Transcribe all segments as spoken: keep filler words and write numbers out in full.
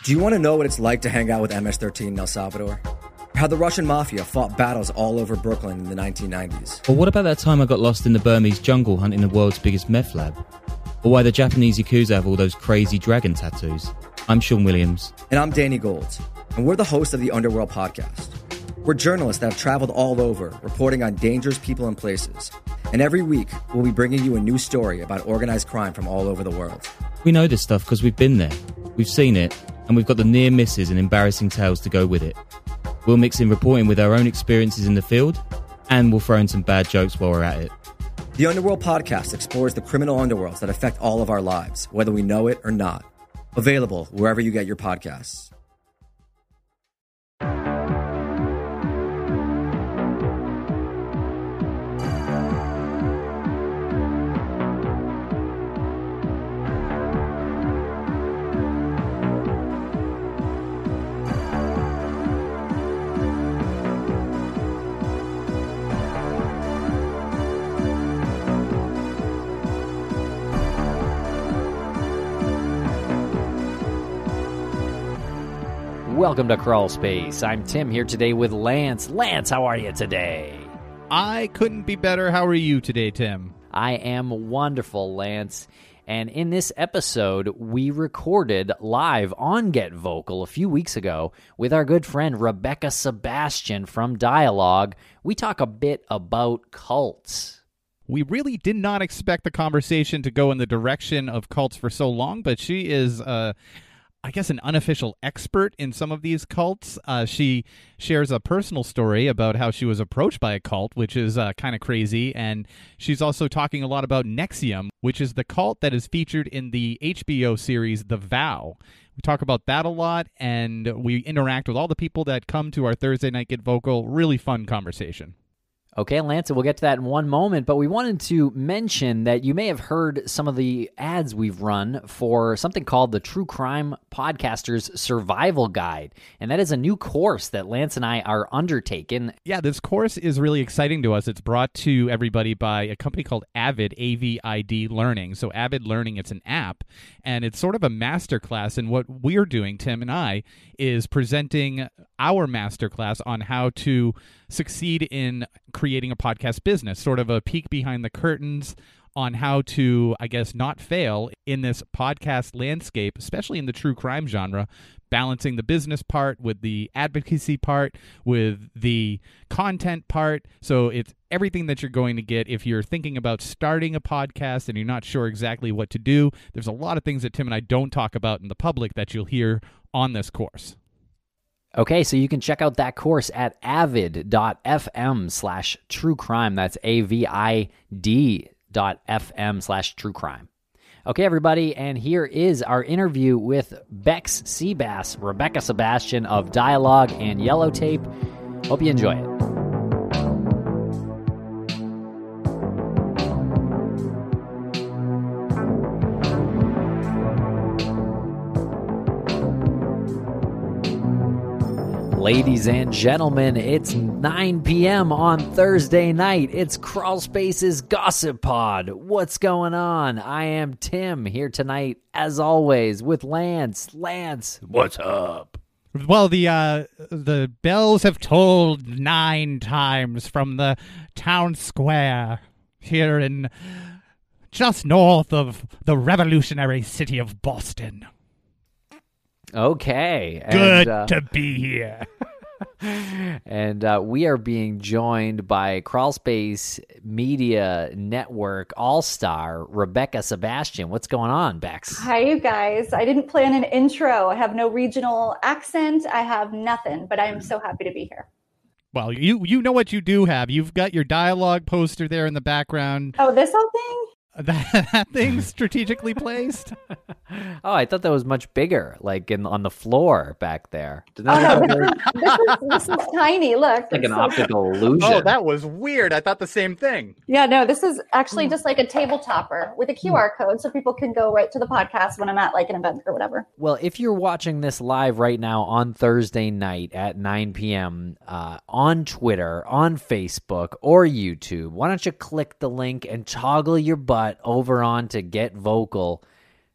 Do you want to know what it's like to hang out with M S thirteen in El Salvador? How the Russian mafia fought battles all over Brooklyn in the nineteen nineties? Or what about that time I got lost in the Burmese jungle hunting the world's biggest meth lab? Or why the Japanese Yakuza have all those crazy dragon tattoos? I'm Sean Williams. And I'm Danny Gold. And we're the hosts of the Underworld Podcast. We're journalists that have traveled all over, reporting on dangerous people and places. And every week, we'll be bringing you a new story about organized crime from all over the world. We know this stuff because we've been there, we've seen it, and we've got the near misses and embarrassing tales to go with it. We'll mix in reporting with our own experiences in the field, and we'll throw in some bad jokes while we're at it. The Underworld Podcast explores the criminal underworlds that affect all of our lives, whether we know it or not. Available wherever you get your podcasts. Welcome to Crawl Space. I'm Tim here today with Lance. Lance, how are you today? I couldn't be better. How are you today, Tim? I am wonderful, Lance. And in this episode, we recorded live on Get Vocal a few weeks ago with our good friend Rebecca Sebastian from Dialogue. We talk a bit about cults. We really did not expect the conversation to go in the direction of cults for so long, but she is... Uh, I guess an unofficial expert in some of these cults. Uh, she shares a personal story about how she was approached by a cult, which is uh, kind of crazy. And she's also talking a lot about NXIVM, which is the cult that is featured in the H B O series The Vow. We talk about that a lot, and we interact with all the people that come to our Thursday Night Get Vocal. Really fun conversation. Okay, Lance, we'll get to that in one moment, but we wanted to mention that you may have heard some of the ads we've run for something called the True Crime Podcaster's Survival Guide, and that is a new course that Lance and I are undertaking. Yeah, this course is really exciting to us. It's brought to everybody by a company called Avid, A V I D Learning. So Avid Learning, it's an app, and it's sort of a masterclass, and what we're doing, Tim and I, is presenting our masterclass on how to succeed in creating a podcast business, sort of a peek behind the curtains on how to, I guess, not fail in this podcast landscape, especially in the true crime genre, balancing the business part with the advocacy part, with the content part. So it's everything that you're going to get if you're thinking about starting a podcast and you're not sure exactly what to do. There's a lot of things that Tim and I don't talk about in the public that you'll hear on this course. Okay, so you can check out that course at avid.fm slash true crime. That's A-V-I-D dot F-M slash true crime. Okay, everybody, and here is our interview with Bex Seabass, Rebecca Sebastian of Dialogue and Yellow Tape. Hope you enjoy it. Ladies and gentlemen, it's nine p.m. on Thursday night. It's Crawl Space's Gossip Pod. What's going on? I am Tim here tonight, as always, with Lance. Lance, what's up? Well, the uh, the bells have tolled nine times from the town square here in just north of the revolutionary city of Boston. Okay. Good and, uh, to be here. and uh, we are being joined by Crawlspace Media Network All-Star, Rebecca Sebastian. What's going on, Bex? Hi, you guys. I didn't plan an intro. I have no regional accent. I have nothing, but I'm so happy to be here. Well, you you know what you do have. You've got your Dialogue poster there in the background. Oh, this whole thing? That, that thing's strategically placed. Oh, I thought that was much bigger, like in on the floor back there. Did Oh, that no, this, is, this is tiny. Look. like an It's optical illusion? Oh, that was weird. I thought the same thing. Yeah, no, this is actually just like a table topper with a Q R code so people can go right to the podcast when I'm at like an event or whatever. Well, if you're watching this live right now on Thursday night at nine p.m. Uh, on Twitter, on Facebook, or YouTube, why don't you click the link and toggle your butt over on to Get Vocal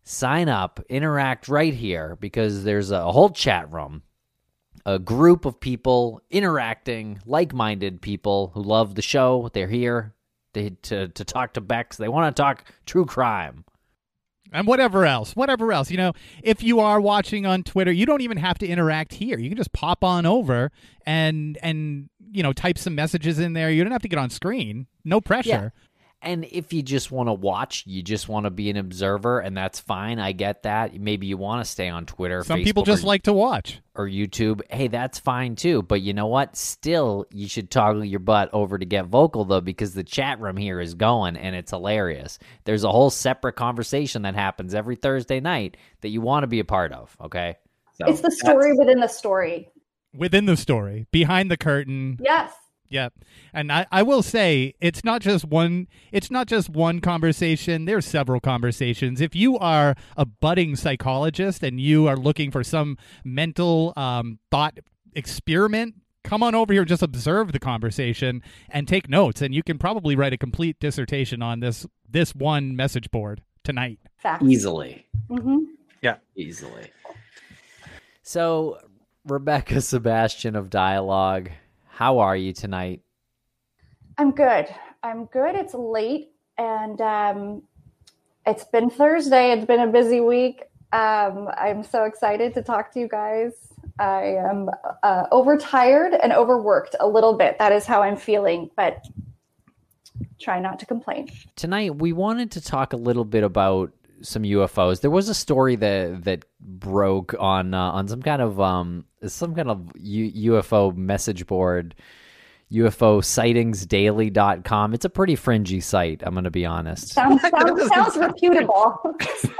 sign up, interact right here, because there's a whole chat room, a group of people interacting, like-minded people who love the show. They're here to, to, to talk to Bex. They want to talk true crime. And whatever else, whatever else. You know, if you are watching on Twitter, you don't even have to interact here. You can just pop on over and, and you know, type some messages in there. You don't have to get on screen. No pressure. Yeah. And if you just want to watch, you just want to be an observer, and that's fine. I get that. Maybe you want to stay on Twitter, Some Facebook, people just or, like to watch. Or YouTube. Hey, that's fine too. But you know what? Still, you should toggle your butt over to Get Vocal, though, because the chat room here is going, and it's hilarious. There's a whole separate conversation that happens every Thursday night that you want to be a part of, okay? So, it's the story within the story. Within the story, behind the curtain. Yes. Yeah. And I, I will say it's not just one it's not just one conversation. There's several conversations. If you are a budding psychologist and you are looking for some mental um, thought experiment, come on over here, just observe the conversation and take notes, and you can probably write a complete dissertation on this this one message board tonight. Facts. Easily. Mm-hmm. Yeah. Easily. So, Rebecca Sebastian of Dialogue, how are you tonight? I'm good. I'm good. It's late, and um, it's been Thursday. It's been a busy week. Um, I'm so excited to talk to you guys. I am uh, overtired and overworked a little bit. That is how I'm feeling, but try not to complain. Tonight, we wanted to talk a little bit about some U F Os. There was a story that that broke on uh, on some kind of um some kind of U- U F O message board, U F O sighings daily dot com. It's a pretty fringy site, I'm going to be honest. Sounds sounds, sounds reputable.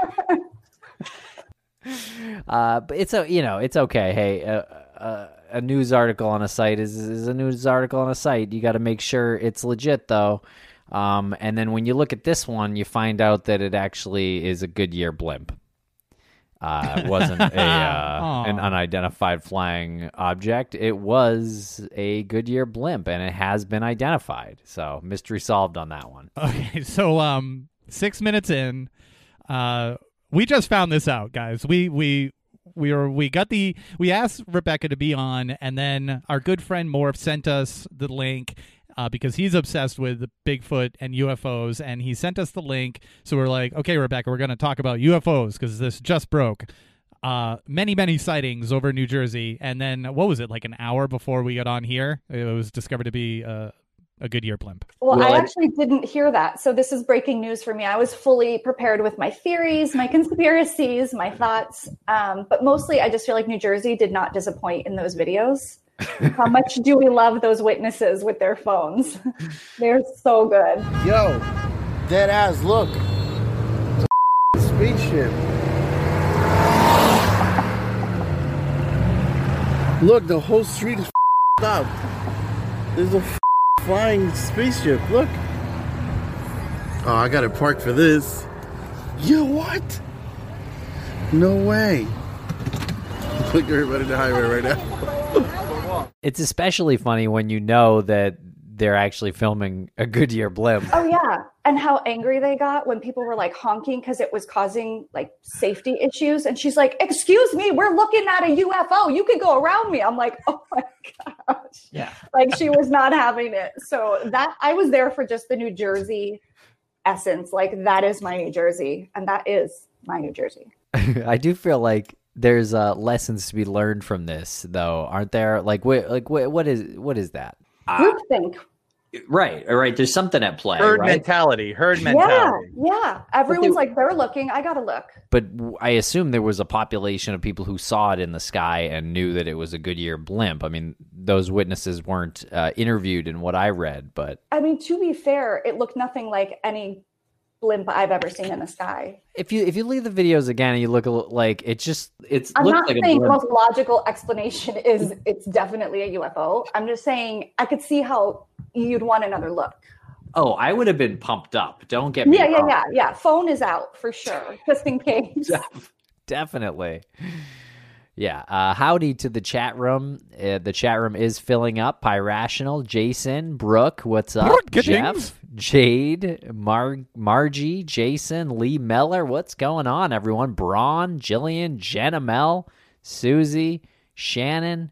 uh, but it's a you know it's okay. Hey, uh, uh, a news article on a site is is a news article on a site. You got to make sure it's legit though. Um, and then when you look at this one, you find out that it actually is a Goodyear blimp. Uh, it wasn't a uh, an unidentified flying object. It was a Goodyear blimp, and it has been identified. So mystery solved on that one. Okay, so um, six minutes in, uh, we just found this out, guys. We we we were we got the we asked Rebecca to be on, and then our good friend Morph sent us the link. Uh, because he's obsessed with Bigfoot and U F Os, and he sent us the link. So we're like, okay, Rebecca, we're going to talk about U F Os because this just broke. Uh, many, many sightings over New Jersey. And then, what was it, like an hour before we got on here? It was discovered to be uh, a Goodyear blimp. Well, Well, I I- actually didn't hear that. So this is breaking news for me. I was fully prepared with my theories, my conspiracies, my thoughts. Um, but mostly, I just feel like New Jersey did not disappoint in those videos. How much do we love those witnesses with their phones? They're so good. Yo, dead ass, look. It's a spaceship. Look, the whole street is up. There's a flying spaceship. Look. Oh, I got it parked for this. Yo, what? No way. Look, everybody on the highway right now. It's especially funny when you know that they're actually filming a Goodyear blimp. Oh yeah, and how angry they got when people were like honking because it was causing like safety issues. And she's like, "Excuse me, we're looking at a U F O. You can go around me." I'm like, "Oh my gosh!" Yeah, like she was not having it. So that I was there for just the New Jersey essence. Like that is my New Jersey, and that is my New Jersey. I do feel like there's uh, lessons to be learned from this, though, aren't there? Like, what, like, what, what is, what is that? Groupthink. Right, all right. There's something at play, Herd right? mentality. Herd Yeah, mentality. yeah. Everyone's like, they're looking. I gotta look. But w- I assume there was a population of people who saw it in the sky and knew that it was a Goodyear blimp. I mean, those witnesses weren't uh, interviewed in what I read, but I mean, to be fair, it looked nothing like any blimp I've ever seen in the sky. if you if you leave the videos again and you look a li- like it just it's I'm looks not like a saying the blimp. most logical explanation is it's definitely a U F O. I'm just saying I could see how you'd want another look. Oh, I would have been pumped up. Don't get me Yeah, yeah, wrong. yeah, yeah. Phone is out for sure, just in case. Definitely. Yeah. Uh, howdy to the chat room. Uh, the chat room is filling up. Pyrational, Jason, Brooke, what's up? Brooke Jeff, Jade, Mar- Margie, Jason, Lee Meller. What's going on, everyone? Braun, Jillian, Jenna Mel, Susie, Shannon,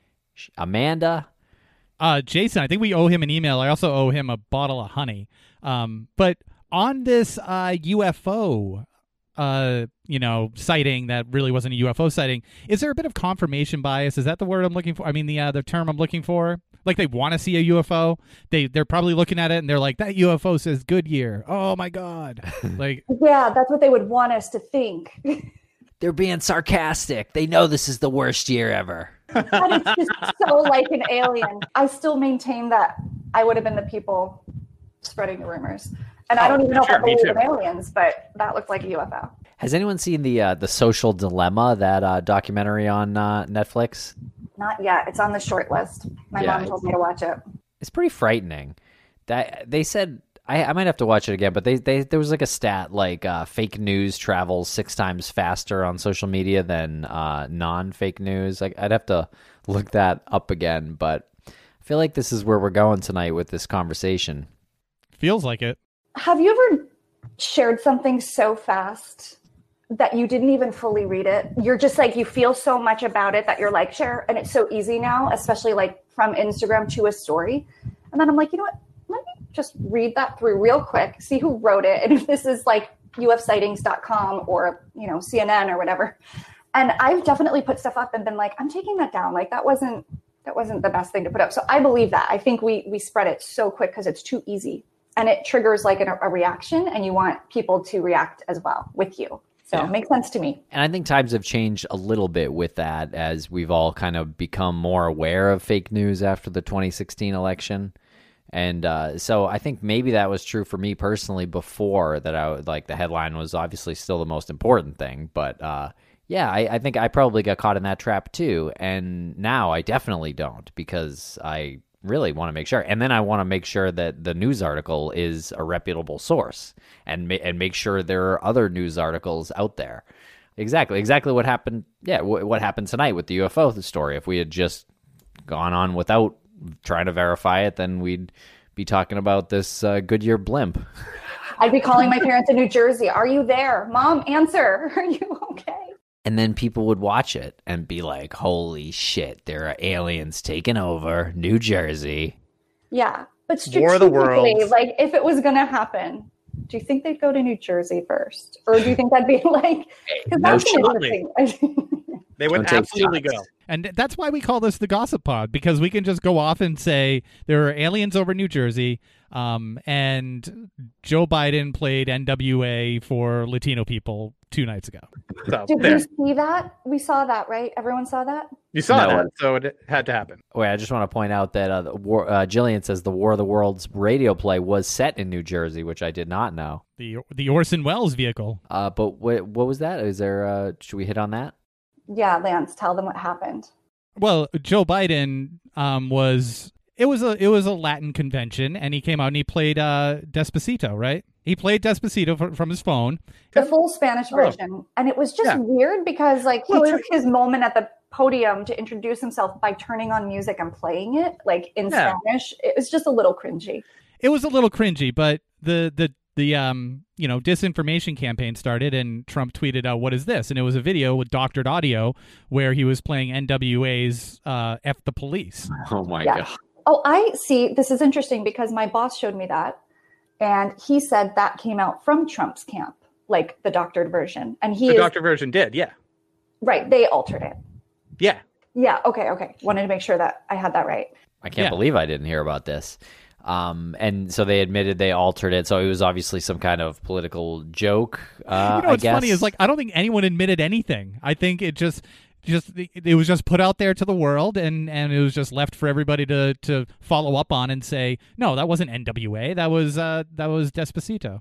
Amanda. Uh, Jason, I think we owe him an email. I also owe him a bottle of honey. Um, but on this uh, U F O uh, you know, sighting that really wasn't a U F O sighting, is there a bit of confirmation bias? Is that the word I'm looking for? I mean, the uh, the term I'm looking for? Like they want to see a U F O. They, they're probably looking at it and they're like, that U F O says Goodyear. Oh, my God. Like, yeah, that's what they would want us to think. They're being sarcastic. They know this is the worst year ever. And it's just so like an alien. I still maintain that I would have been the people spreading the rumors. And I don't even know sure, if I believe me in too. aliens, but that looked like a U F O. Has anyone seen the uh, the Social Dilemma, that uh, documentary on uh, Netflix? Not yet. It's on the short list. My Yeah, mom told me to watch it. It's pretty frightening. That they said I, I might have to watch it again, but they, they there was like a stat like uh, fake news travels six times faster on social media than uh, non-fake news. Like I'd have to look that up again, but I feel like this is where we're going tonight with this conversation. feels like it. Have you ever shared something so fast that you didn't even fully read it? You're just like, you feel so much about it that you're like, share. And it's so easy now, especially like from Instagram to a story. And then I'm like, you know what? Let me just read that through real quick, see who wrote it. And if this is like U F sightings dot com or, you know, C N N or whatever. And I've definitely put stuff up and been like, I'm taking that down. Like that wasn't, that wasn't the best thing to put up. So I believe that. I think we, we spread it so quick because it's too easy. And it triggers like an, a reaction, and you want people to react as well with you. So Yeah. it makes sense to me. And I think times have changed a little bit with that as we've all kind of become more aware of fake news after the twenty sixteen election. And uh, so I think maybe that was true for me personally before that. I would, like the headline was obviously still the most important thing. But uh, yeah, I, I think I probably got caught in that trap too. And now I definitely don't, because I really want to make sure. And then I want to make sure that the news article is a reputable source, and ma- and make sure there are other news articles out there. Exactly. Exactly what happened. Yeah. W- what happened tonight with the U F O story. If we had just gone on without trying to verify it, then we'd be talking about this uh, Goodyear blimp. I'd be calling my parents in New Jersey. Are you there? Mom, answer. Are you okay? And then people would watch it and be like, holy shit, there are aliens taking over New Jersey. Yeah. But War of the strategically, Worlds. like if it was going to happen, do you think they'd go to New Jersey first? Or do you think that'd be like, because No that's shot. interesting. They would Don't take absolutely shots. go. And that's why we call this the Gossip Pod, because we can just go off and say there are aliens over New Jersey, um, and Joe Biden played N W A for Latino people two nights ago. So Did there. you see that? We saw that, right? Everyone saw that? You saw No. that, so it had to happen. Wait, I just want to point out that uh, the war, uh, Jillian says the War of the Worlds radio play was set in New Jersey, which I did not know. The the Orson Welles vehicle. Uh, but what, what was that? Is there? Uh, should we hit on that? Yeah, Lance, tell them what happened. Well, Joe Biden um, was it was a it was a Latin convention, and he came out and he played uh, Despacito, right? He played Despacito f- from his phone. The full Spanish Oh. version. And it was just Yeah. weird because like he Well, it- took his moment at the podium to introduce himself by turning on music and playing it like in Yeah. Spanish. It was just a little cringy. It was a little cringy, but the the the um you know disinformation campaign started, and Trump tweeted out, "What is this?" And it was a video with doctored audio where he was playing N W A's uh, "F the Police." Oh my Yeah. god! Oh, I see. This is interesting because my boss showed me that. And he said that came out from Trump's camp, like the doctored version. And he The is doctor version did, yeah. right. They altered it. Yeah. Yeah. Okay. Okay. Wanted to make sure that I had that right. I can't Yeah. believe I didn't hear about this. Um, and so they admitted they altered it. So it was obviously some kind of political joke. Uh, you know I what's guess. funny is like I don't think anyone admitted anything. I think it just just it was just put out there to the world, and and it was just left for everybody to to follow up on and say, no, that wasn't N W A, that was uh that was Despacito.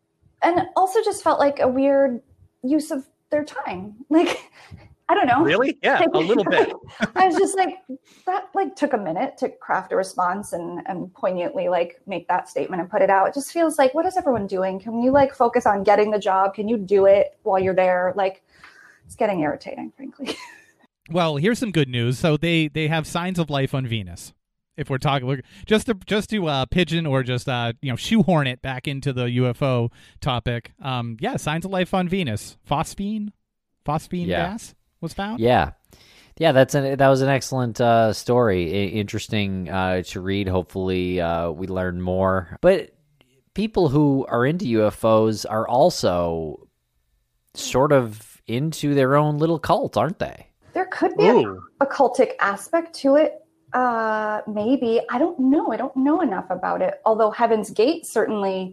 And also just felt like a weird use of their time. Like, I don't know. Really? Yeah, a little bit. I was just like, that like took a minute to craft a response and, and poignantly like make that statement and put it out. It just feels like, what is everyone doing? Can you like focus on getting the job? Can you do it while you're there? Like, it's getting irritating, frankly. Well, here's some good news. So they, they have signs of life on Venus. If we're talking, we're, just to just to uh, pigeon or just uh, you know shoehorn it back into the U F O topic. Um, yeah, signs of life on Venus. Phosphine, phosphine Yeah. gas was found. Yeah. Yeah, that's an, that was an excellent uh, story. I- interesting uh, to read. Hopefully uh, we learn more. But people who are into U F Os are also sort of into their own little cult, aren't they? There could be a, Ooh. a cultic aspect to it. Uh, maybe. I don't know. I don't know enough about it. Although Heaven's Gate certainly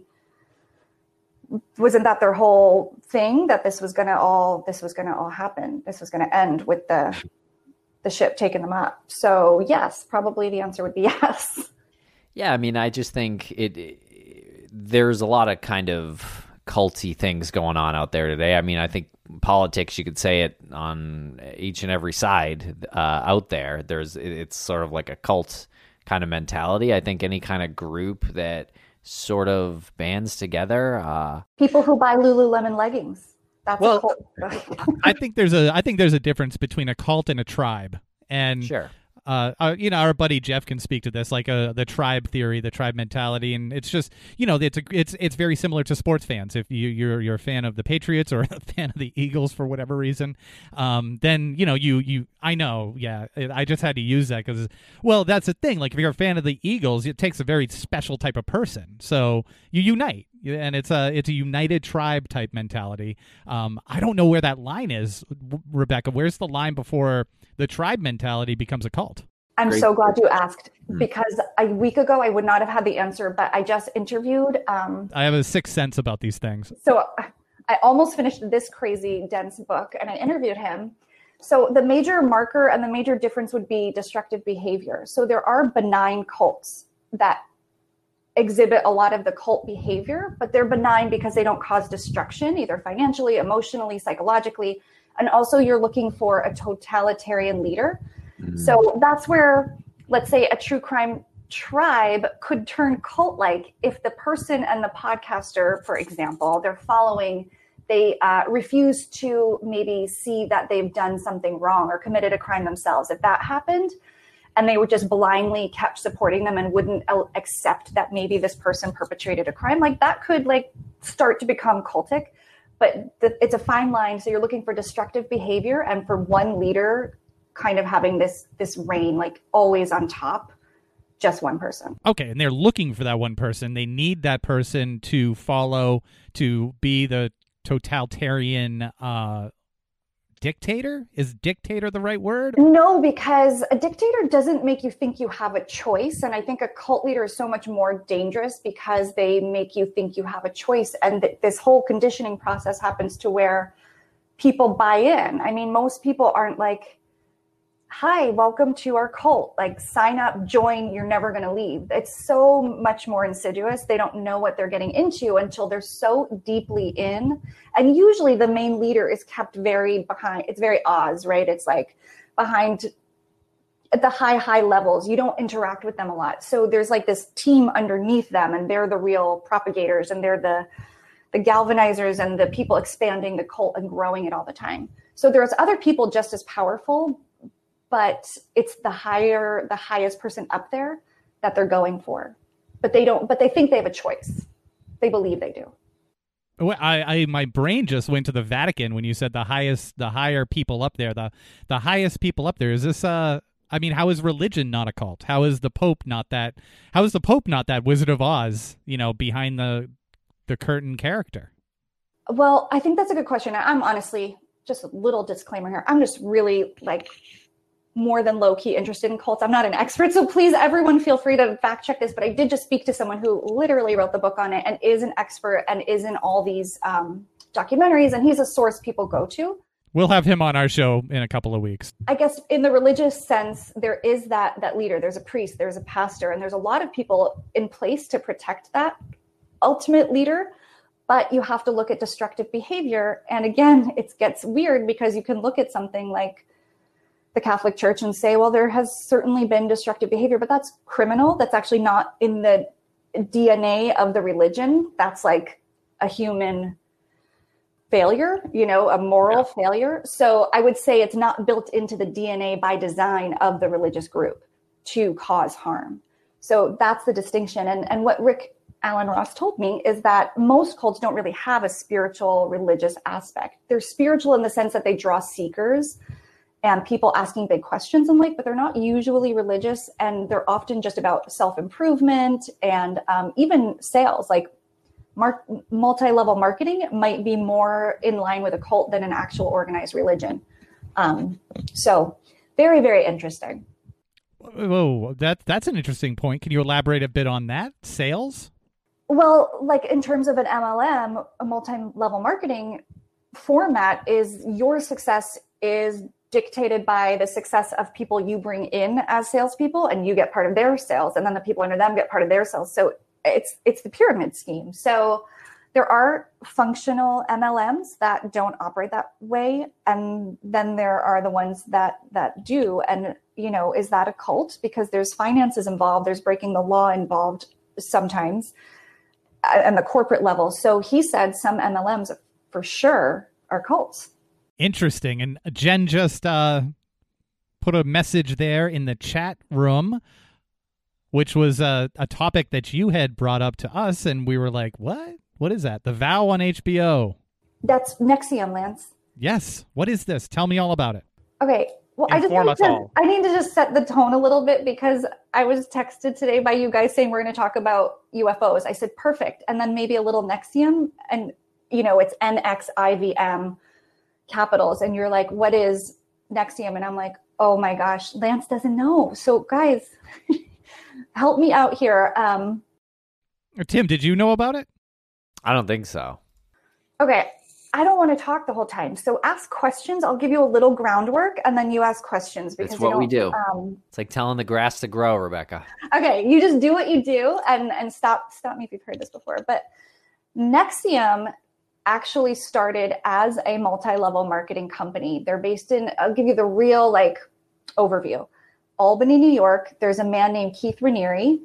wasn't that their whole thing, that this was gonna all this was gonna all happen. This was gonna end with the the ship taking them up. So yes, probably the answer would be yes. Yeah, I mean, I just think it, it there's a lot of kind of culty things going on out there today. I mean, I think politics, you could say it on each and every side uh, out there. There's it, it's sort of like a cult kind of mentality. I think any kind of group that sort of bands together. Uh, People who buy Lululemon leggings. That's Well, a cult. I think there's a I think there's a difference between a cult and a tribe. And sure. Uh, uh, you know, our buddy Jeff can speak to this, like uh, the tribe theory, the tribe mentality, and it's just, you know, it's a, it's it's very similar to sports fans. If you you're you're a fan of the Patriots or a fan of the Eagles for whatever reason, um, then you know you you I know, yeah, I just had to use that because, well, that's the thing. Like if you're a fan of the Eagles, it takes a very special type of person, so you unite, and it's a it's a united tribe type mentality. Um, I don't know where that line is, Rebecca. Where's the line before the tribe mentality becomes a cult? I'm Great. so glad you asked, because a week ago I would not have had the answer, but I just interviewed. Um, I have a sixth sense about these things. so I almost finished this crazy, dense book, and I interviewed him. So the major marker and the major difference would be destructive behavior. So there are benign cults that exhibit a lot of the cult behavior, but they're benign because they don't cause destruction, either financially, emotionally, psychologically. And also you're looking for a totalitarian leader. Mm-hmm. So that's where, let's say, a true crime tribe could turn cult-like if the person and the podcaster, for example, they're following, they uh, refuse to maybe see that they've done something wrong or committed a crime themselves. If that happened, and they were just blindly kept supporting them and wouldn't accept that maybe this person perpetrated a crime, like that could like start to become cultic. But the, it's a fine line. So you're looking for destructive behavior and for one leader kind of having this this reign, like always on top, just one person. Okay, and they're looking for that one person. They need that person to follow, to be the totalitarian uh, dictator? Is dictator the right word? No, because a dictator doesn't make you think you have a choice. And I think a cult leader is so much more dangerous because they make you think you have a choice. And th- this whole conditioning process happens to where people buy in. I mean, most people aren't like, hi, welcome to our cult. Like, sign up, join, you're never going to leave. It's so much more insidious. They don't know what they're getting into until they're so deeply in. And usually the main leader is kept very behind. It's very Oz, right? It's like behind at the high, high levels. You don't interact with them a lot. So there's like this team underneath them, and they're the real propagators, and they're the, the galvanizers and the people expanding the cult and growing it all the time. So there's other people just as powerful, but it's the higher, the highest person up there that they're going for. But they don't, but they think they have a choice. They believe they do. Well, I, I, my brain just went to the Vatican when you said the highest, the higher people up there, the, the highest people up there. Is this, uh, I mean, how is religion not a cult? How is the Pope not that, how is the Pope not that Wizard of Oz, you know, behind the, the curtain character? Well, I think that's a good question. I'm honestly, just a little disclaimer here, I'm just really like, more than low-key interested in cults. I'm not an expert, so please, everyone feel free to fact check this, but I did just speak to someone who literally wrote the book on it and is an expert and is in all these um, documentaries, and he's a source people go to. We'll have him on our show in a couple of weeks. I guess in the religious sense, there is that that leader. There's a priest, there's a pastor, and there's a lot of people in place to protect that ultimate leader, but you have to look at destructive behavior. And again, it gets weird because you can look at something like the Catholic Church and say, well, there has certainly been destructive behavior, but that's criminal. That's actually not in the D N A of the religion. That's like a human failure, you know, a moral yeah. failure. So I would say it's not built into the D N A by design of the religious group to cause harm. So that's the distinction. And, and what Rick Alan Ross told me is that most cults don't really have a spiritual religious aspect. They're spiritual in the sense that they draw seekers and people asking big questions in life, but they're not usually religious. And they're often just about self-improvement and um, even sales, like mar- multi-level marketing might be more in line with a cult than an actual organized religion. Um, so very, very interesting. Whoa, that, that's an interesting point. Can you elaborate a bit on that? Sales? Well, like in terms of an M L M, a multi-level marketing format is your success is dictated by the success of people you bring in as salespeople, and you get part of their sales, and then the people under them get part of their sales. So it's it's the pyramid scheme. So there are functional M L Ms that don't operate that way, and then there are the ones that that do. And you know, is that a cult? Because there's finances involved, there's breaking the law involved sometimes, and the corporate level. So he said some M L Ms for sure are cults. Interesting. And Jen just uh, put a message there in the chat room, which was a, a topic that you had brought up to us. And we were like, what? What is that? The Vow on H B O. That's N X I V M, Lance. Yes. What is this? Tell me all about it. Okay. Well, I just need to, I need to just set the tone a little bit because I was texted today by you guys saying we're going to talk about U F Os. I said, perfect. And then maybe a little N X I V M, and, you know, it's N X I V M capitals. And you're like, what is N X I V M? And I'm like, oh my gosh, Lance doesn't know. So guys, help me out here. Um, Tim, did you know about it? I don't think so. Okay. I don't want to talk the whole time. So ask questions. I'll give you a little groundwork and then you ask questions. Because That's what we do. Um, it's like telling the grass to grow, Rebecca. Okay. You just do what you do and, and stop, stop me if you've heard this before. But N X I V M actually started as a multi-level marketing company. They're based in, I'll give you the real like overview. Albany, New York. There's a man named Keith Raniere,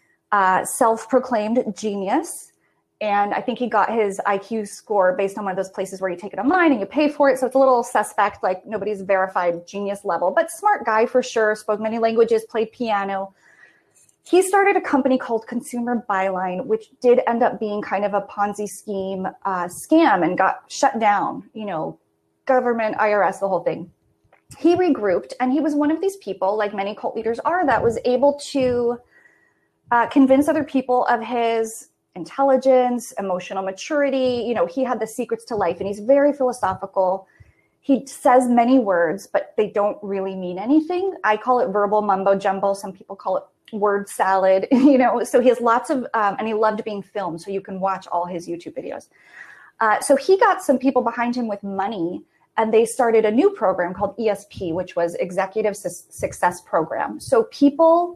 uh, self-proclaimed genius. And I think he got his I Q score based on one of those places where you take it online and you pay for it. So it's a little suspect, like nobody's verified genius level, but smart guy for sure. Spoke many languages, played piano. He started a company called Consumer Byline, which did end up being kind of a Ponzi scheme uh, scam and got shut down, you know, government, I R S, the whole thing. He regrouped, and he was one of these people, like many cult leaders are, that was able to uh, convince other people of his intelligence, emotional maturity. You know, he had the secrets to life, and he's very philosophical. He says many words, but they don't really mean anything. I call it verbal mumbo jumbo. Some people call it word salad, you know, so he has lots of, um, and he loved being filmed. So you can watch all his YouTube videos. Uh, so he got some people behind him with money, and they started a new program called E S P, which was Executive Su- Success Program. So people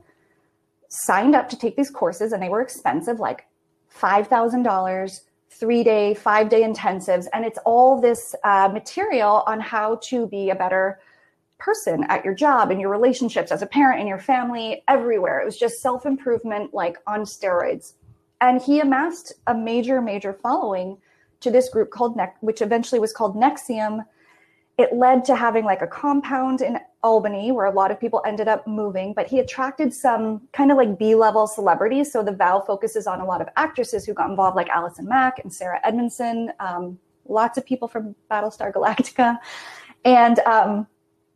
signed up to take these courses, and they were expensive, like five thousand dollars, three-day, five-day intensives. And it's all this uh, material on how to be a better person at your job, in your relationships, as a parent, in your family, everywhere. It was just self-improvement, like on steroids. And he amassed a major, major following to this group called, ne- which eventually was called N X I V M. It led to having like a compound in Albany where a lot of people ended up moving, but he attracted some kind of like B-level celebrities. So the Vow focuses on a lot of actresses who got involved, like Allison Mack and Sarah Edmondson, um, lots of people from Battlestar Galactica. And um,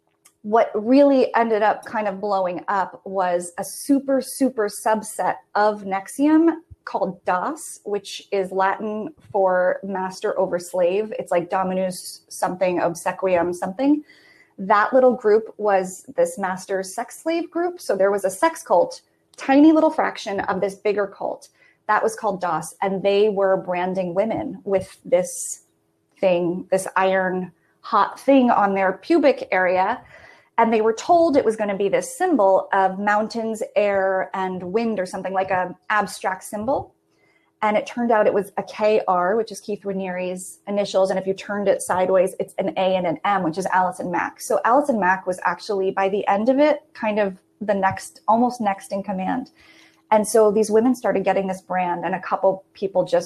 what really ended up kind of blowing up was a super, super subset of N X I V M called DOS, which is Latin for master over slave. It's like Dominus something, obsequium something. That little group was this master sex slave group. So there was a sex cult, tiny little fraction of this bigger cult. That was called DOS. And they were branding women with this thing, this iron hot thing on their pubic area. And they were told it was going to be this symbol of mountains, air, and wind, or something like an abstract symbol. And it turned out it was a K R, which is Keith Raniere's initials. And if you turned it sideways, it's an A and an M, which is Allison Mack. So Allison Mack was actually, by the end of it, kind of the next, almost next in command. And so these women started getting this brand, and a couple people just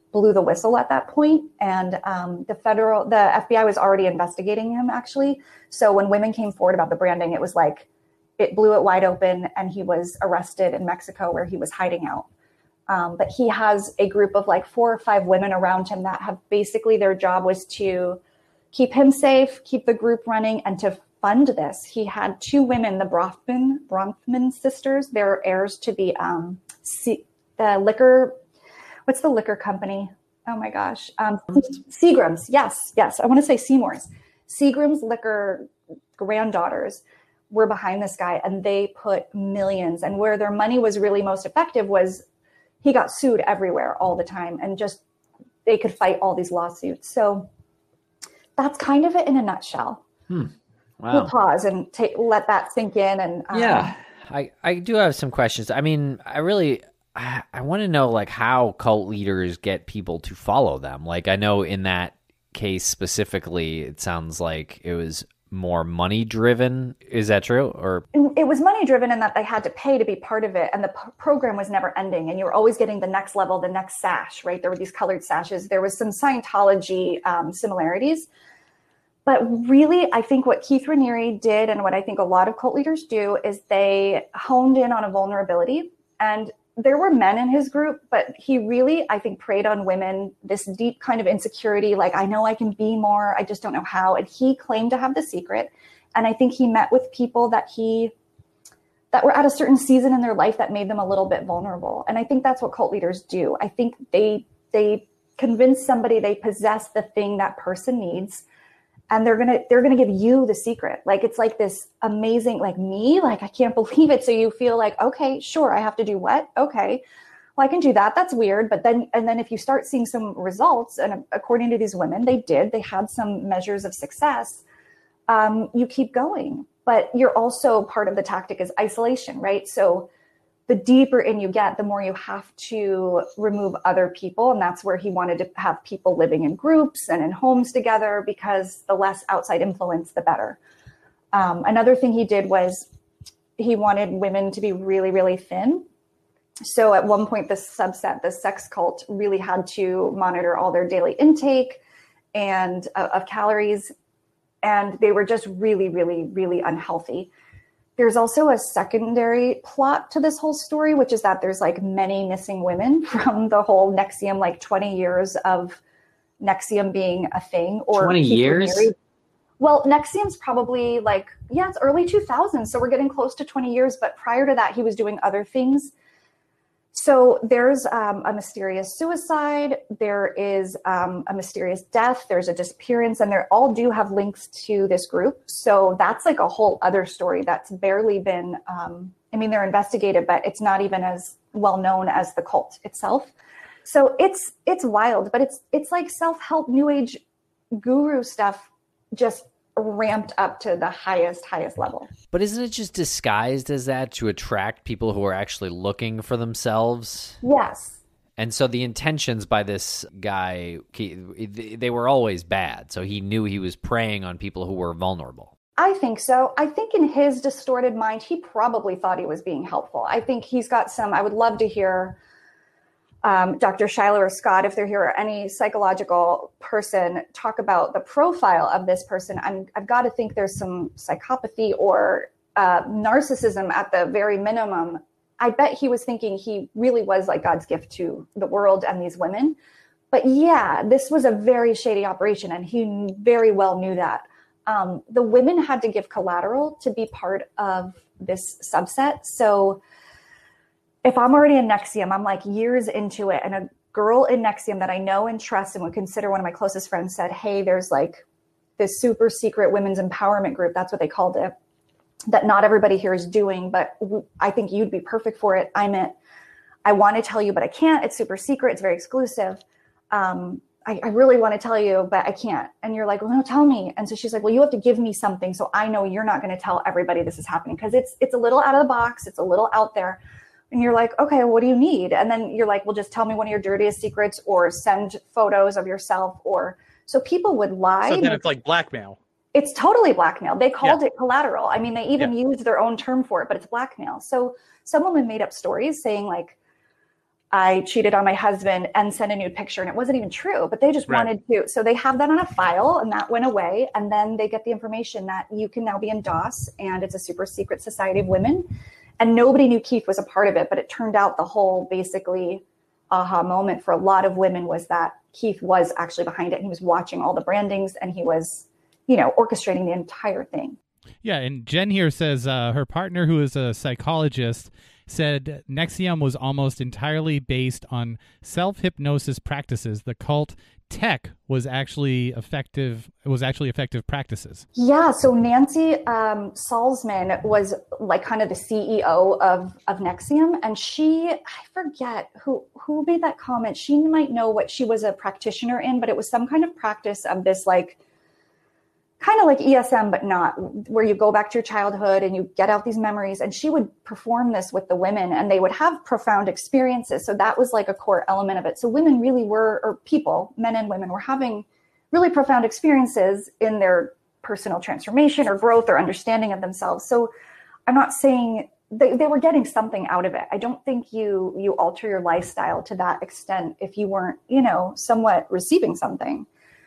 blew the whistle at that point. And um, the federal, the F B I was already investigating him, actually. So when women came forward about the branding, it was like, it blew it wide open, and he was arrested in Mexico where he was hiding out. Um, but he has a group of like four or five women around him that have basically their job was to keep him safe, keep the group running, and to fund this. He had two women, the Bronfman, Bronfman sisters. They're heirs to the um, C- the liquor. What's the liquor company? Oh my gosh. Um, Seagram's. Yes, yes. I want to say Seymour's. Seagram's liquor granddaughters were behind this guy, and they put millions. And where their money was really most effective was he got sued everywhere all the time, and just they could fight all these lawsuits. So that's kind of it in a nutshell. Hmm. Wow. We'll pause and take, let that sink in. And um, yeah, I, I do have some questions. I mean, I really, I, I want to know like how cult leaders get people to follow them. Like I know in that case specifically, it sounds like it was more money driven. Is that true? Or it was money driven in that they had to pay to be part of it. And the p- program was never ending. And you were always getting the next level, the next sash, right? There were these colored sashes. There was some Scientology um, similarities. But really, I think what Keith Raniere did, and what I think a lot of cult leaders do, is they honed in on a vulnerability. And there were men in his group, but he really, I think, preyed on women, this deep kind of insecurity, like, I know I can be more, I just don't know how. And he claimed to have the secret. And I think he met with people that he, that were at a certain season in their life that made them a little bit vulnerable. And I think that's what cult leaders do. I think they, they convince somebody they possess the thing that person needs. And they're going to, they're going to give you the secret. Like, it's like this amazing, like me, like, I can't believe it. So you feel like, okay, sure. I have to do what? Okay, well, I can do that. That's weird. But then, and then if you start seeing some results, and according to these women, they did, they had some measures of success. Um, you keep going, but you're also part of the tactic is isolation, right? So the deeper in you get, the more you have to remove other people. And that's where he wanted to have people living in groups and in homes together, because the less outside influence, the better. Um, another thing he did was he wanted women to be really, really thin. So at one point, the subset, the sex cult, really had to monitor all their daily intake and uh, of calories. And they were just really, really, really unhealthy. There's also a secondary plot to this whole story, which is that there's like many missing women from the whole N X I V M, like twenty years of N X I V M being a thing. Or twenty years? Married. Well, N X I V M's probably like, yeah, it's early two thousands. So we're getting close to twenty years. But prior to that, he was doing other things. So there's um, a mysterious suicide. There is um, a mysterious death. There's a disappearance, and they all do have links to this group. So that's like a whole other story that's barely been, um, I mean, they're investigated, but it's not even as well known as the cult itself. So it's, it's wild, but it's, it's like self-help, new age guru stuff, just ramped up to the highest, highest level. But isn't it just disguised as that to attract people who are actually looking for themselves? Yes. And so the intentions by this guy, he, they were always bad. So he knew he was preying on people who were vulnerable. I think so. I think in his distorted mind, he probably thought he was being helpful. I think he's got some, I would love to hear Um, Doctor Schuyler or Scott, if they're here, or any psychological person, talk about the profile of this person. I'm, I've got to think there's some psychopathy or uh, narcissism at the very minimum. I bet he was thinking he really was like God's gift to the world and these women. But yeah, this was a very shady operation, and he very well knew that. Um, the women had to give collateral to be part of this subset. So if I'm already in N X I V M, I'm like years into it, and a girl in N X I V M that I know and trust and would consider one of my closest friends said, hey, there's like this super secret women's empowerment group. That's what they called it, that not everybody here is doing, but I think you'd be perfect for it. I'm it. I want to tell you, but I can't. It's super secret. It's very exclusive. Um, I, I really want to tell you, but I can't. And you're like, well, no, tell me. And so she's like, well, you have to give me something so I know you're not going to tell everybody this is happening, because it's it's a little out of the box. It's a little out there. And you're like, okay, what do you need? And then you're like, well, just tell me one of your dirtiest secrets, or send photos of yourself. Or so people would lie. So then it's like blackmail. It's totally blackmail. They called Yeah. it collateral. I mean, they even Yeah. used their own term for it, but it's blackmail. So some women made up stories saying like, I cheated on my husband and sent a nude picture, and it wasn't even true, but they just Right. wanted to. So they have that on a file, and that went away. And then they get the information that you can now be in D O S, and it's a super secret society of women. And nobody knew Keith was a part of it, but it turned out the whole basically aha moment for a lot of women was that Keith was actually behind it. And he was watching all the brandings, and he was, you know, orchestrating the entire thing. Yeah, and Jen here says uh, her partner, who is a psychologist, said N X I V M was almost entirely based on self-hypnosis practices. The cult tech was actually effective. Was actually effective practices. Yeah. So Nancy um, Salzman was like kind of the C E O of of N X I V M, and she, I forget who who made that comment. She might know what she was a practitioner in, but it was some kind of practice of this like. Kind of like E S M, but not, where you go back to your childhood and you get out these memories. And she would perform this with the women, and they would have profound experiences. So that was like a core element of it. So women really were, or people, men and women, were having really profound experiences in their personal transformation or growth or understanding of themselves. So I'm not saying they, they were getting something out of it. I don't think you you alter your lifestyle to that extent if you weren't, you know, somewhat receiving something.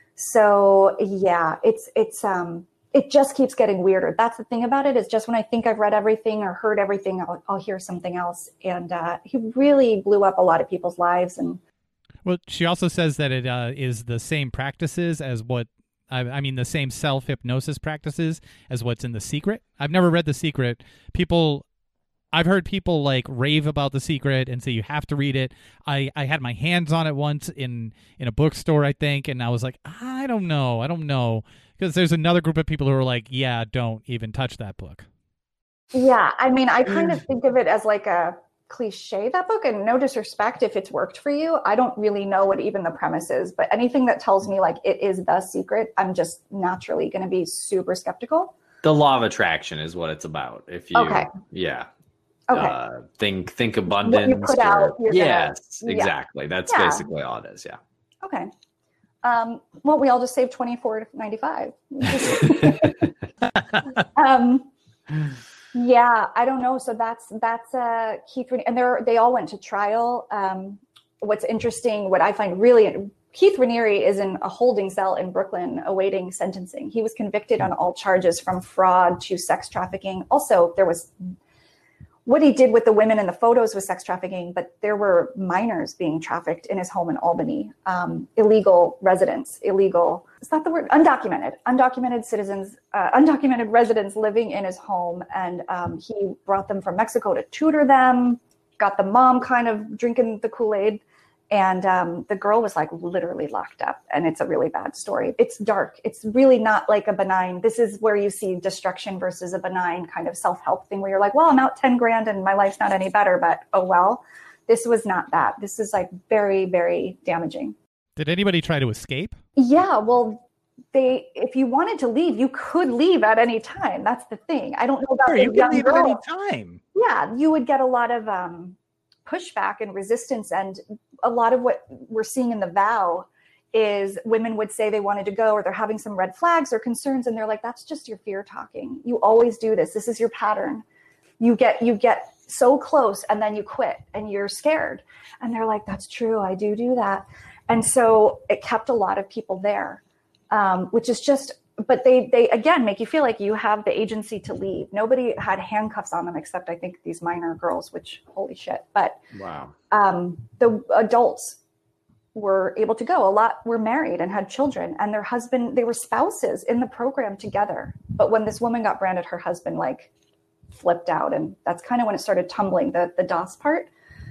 So yeah, it's, it's, um, it just keeps getting weirder. That's the thing about it, is just when I think I've read everything or heard everything, I'll, I'll hear something else. And, uh, he really blew up a lot of people's lives. And Well, she also says that it uh, is the same practices as what, I, I mean, the same self-hypnosis practices as what's in The Secret. I've never read The Secret. People... I've heard people like rave about The Secret and say you have to read it. I, I had my hands on it once in, in a bookstore, I think, and I was like, I don't know. I don't know. Because there's another group of people who are like, yeah, don't even touch that book. yeah, I mean, I kind of think of it as like a cliche, that book, and no disrespect if it's worked for you. I don't really know what even the premise is, but anything that tells me like it is The Secret, I'm just naturally going to be super skeptical. The law of attraction is what it's about. If you, Okay. yeah. Okay. Uh, think think abundance. put out, you're gonna- yes, yeah. exactly. That's Yeah. basically all it is. Yeah. Okay. Um, well, we all just saved twenty-four ninety-five. um, yeah, I don't know. So that's that's uh, Keith, and they they all went to trial. Um, what's interesting, what I find really, Keith Raniere is in a holding cell in Brooklyn awaiting sentencing. He was convicted on all charges from fraud to sex trafficking. Also, there was what he did with the women in the photos was sex trafficking, but there were minors being trafficked in his home in Albany, um, illegal residents, illegal, is that the word? Undocumented, undocumented citizens, uh, undocumented residents living in his home. And um, he brought them from Mexico to tutor them, got the mom kind of drinking the Kool-Aid. And um, the girl was like literally locked up, and it's a really bad story. It's dark. It's really not like a benign. This is where you see destruction versus a benign kind of self-help thing where you're like, well, I'm out ten grand and my life's not any better, but oh, well, this was not that. This is like very, very damaging. Did anybody try to escape? Yeah, well, they, if you wanted to leave, you could leave at any time. That's the thing. I don't know about Sure, the you can young leave at girl. any time. Yeah, you would get a lot of um, pushback and resistance. And a lot of what we're seeing in the vow is women would say they wanted to go, or they're having some red flags or concerns. And they're like, that's just your fear talking. You always do this. This is your pattern. You get, you get so close and then you quit and you're scared. And they're like, that's true. I do do that. And so it kept a lot of people there, um, which is just, but they, they, again, make you feel like you have the agency to leave. Nobody had handcuffs on them except I think these minor girls, which holy shit. But Wow. um, the adults were able to go. A lot were married and had children, and their husband, they were spouses in the program together. But when this woman got branded, her husband like flipped out. And that's kind of when it started tumbling, the, the D O S part.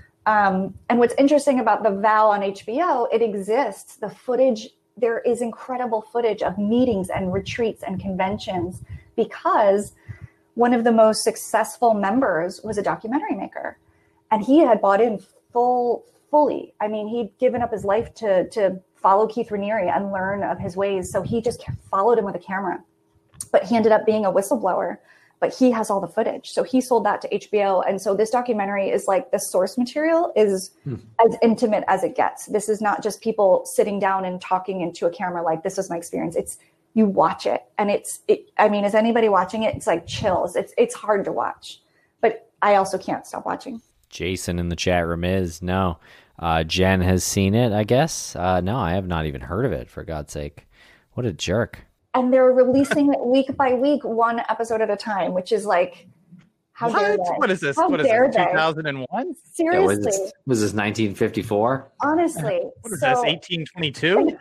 Um, and what's interesting about the vow on H B O, it exists. The footage, there is incredible footage of meetings and retreats and conventions, because one of the most successful members was a documentary maker, and he had bought in full, fully. I mean, he'd given up his life to, to follow Keith Raniere and learn of his ways. So he just followed him with a camera, but he ended up being a whistleblower. But he has all the footage. So he sold that to H B O. And so this documentary is like, the source material is hmm. as intimate as it gets. This is not just people sitting down and talking into a camera like, this was my experience. It's, you watch it. And it's, it, I mean, is anybody watching it? It's like chills. It's, it's hard to watch. But I also can't stop watching. Jason in the chat room is, no. Uh, Jen has seen it, I guess. Uh, no, I have not even heard of it, for God's sake. What a jerk. And they're releasing it week by week, one episode at a time, which is like, how what? dare they? What is this? How what is dare this? they? two thousand one? Yeah, Seriously. was, this, was this nineteen fifty-four? Honestly. What is so, this? eighteen twenty-two?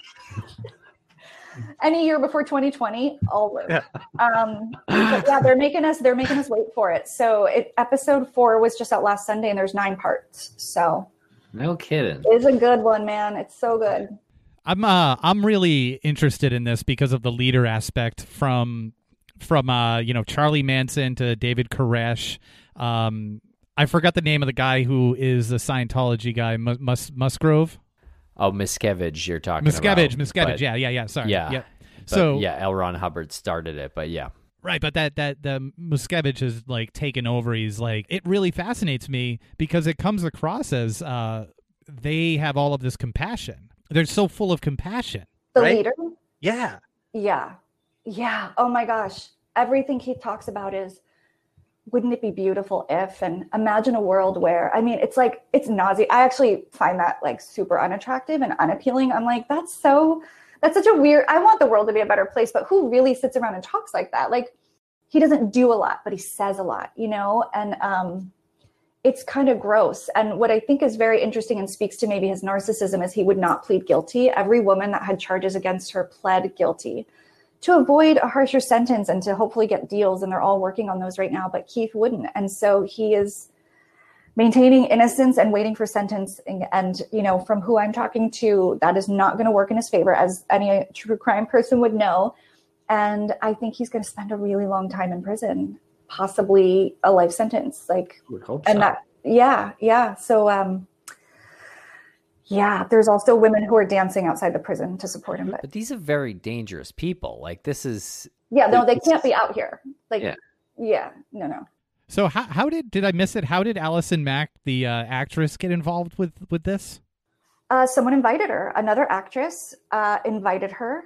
Any year before twenty twenty, all work. Yeah. Um, but yeah, they're making us. They're making us wait for it. So it, episode four was just out last Sunday, and there's nine parts. So No kidding. it's a good one, man. It's so good. I'm uh I'm really interested in this because of the leader aspect from from uh you know Charlie Manson to David Koresh. Um, I forgot the name of the guy who is the Scientology guy, Mus- Mus- Musgrove. Oh, Miscavige you're talking Miscavige, about. Miscavige, but- yeah, yeah, yeah. Sorry, Yeah. yeah. but So yeah, L. Ron Hubbard started it, but yeah. right, but that that the Miscavige has like taken over. He's like, it really fascinates me because it comes across as uh they have all of this compassion. They're so full of compassion. The Right? leader. Yeah. Yeah. Yeah. Oh my gosh. Everything he talks about is, wouldn't it be beautiful if, and imagine a world where, I mean, it's like, it's nausea. I actually find that like super unattractive and unappealing. I'm like, that's so, that's such a weird, I want the world to be a better place, but who really sits around and talks like that? Like, he doesn't do a lot, but he says a lot, you know? And um, it's kind of gross. And what I think is very interesting and speaks to maybe his narcissism is he would not plead guilty. Every woman that had charges against her pled guilty to avoid a harsher sentence and to hopefully get deals. And they're all working on those right now, but Keith wouldn't. And so he is maintaining innocence and waiting for sentencing. And, you know, from who I'm talking to, that is not going to work in his favor, as any true crime person would know. And I think he's going to spend a really long time in prison, possibly a life sentence. Like, Would hope and so. that, yeah, yeah. So, um, yeah, there's also women who are dancing outside the prison to support him. But But these are very dangerous people. Like, this is... yeah, no, they can't be out here. Like, Yeah. yeah, no, no. So how how did did I miss it? How did Allison Mack, the uh, actress, get involved with with this? Uh, someone invited her. Another actress uh, invited her.